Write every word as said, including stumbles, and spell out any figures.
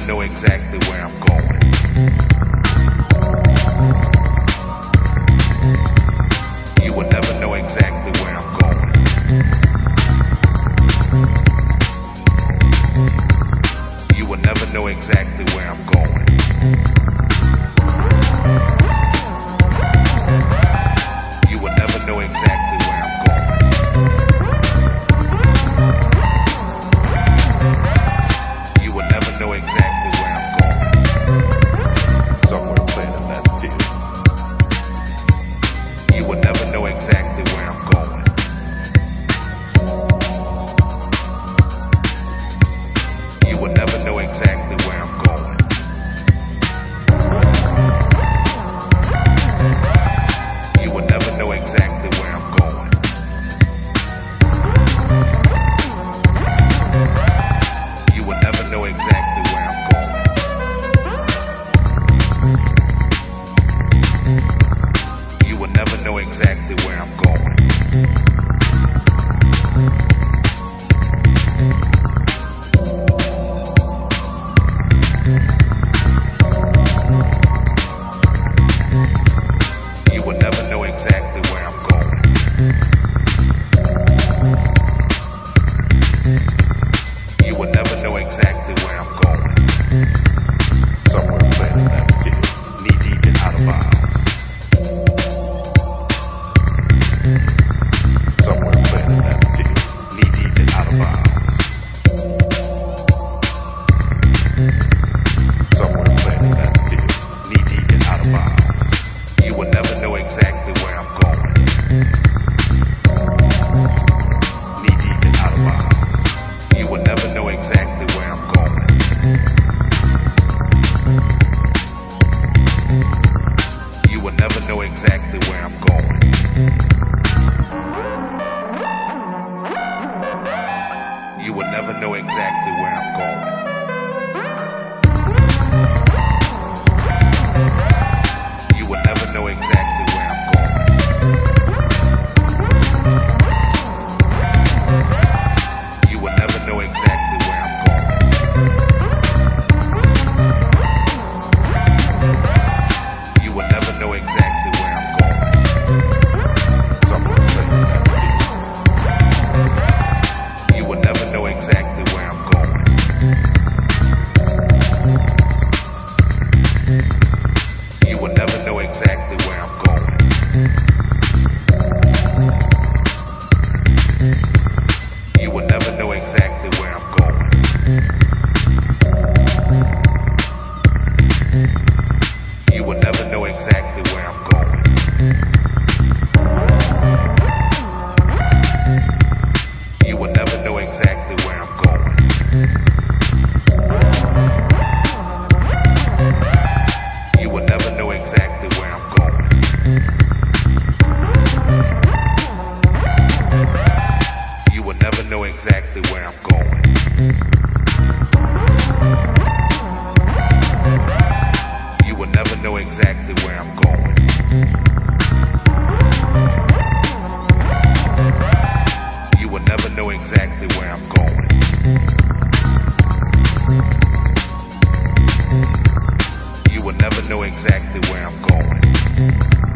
know exactly where I'm going. You will never know exactly where I'm going. You will never know exactly where I'm going. You will never know exactly where I'm going. You will never know exactly where I'm going. Somewhere playing in that field. You will never know exactly where I'm going. You will never know exactly where I'm going. You will never know exactly where I'm going. You will never know exactly where I'm going. You will never know exactly where I'm going. You will never know exactly where I'm going. You will never know exactly where I'm going. Somewhere playing in that field, knee deep and out of bounds. Somewhere playing in that field, knee deep and out of bounds. Somewhere playing in that field, knee deep and out of bounds. You will never know exactly where I'm going. Knee deep and out of bounds. You will never know exactly where I'm going. You will never know exactly where I'm going. You will never know exactly where I'm going. You will never know exactly where I'm going. You will never know exactly where I'm going. You will never know exactly where I'm going. Somewhere playing in that field. You will never know exactly where I'm going. You will never know exactly where I'm going. You will never know exactly where I'm going. You will never know exactly where I'm going. You will never know exactly where I'm going. You will never know exactly where I'm going. You will never know exactly where I'm going. You will never know exactly where I'm going. You will never know exactly where I'm going. You will never know exactly where I'm going.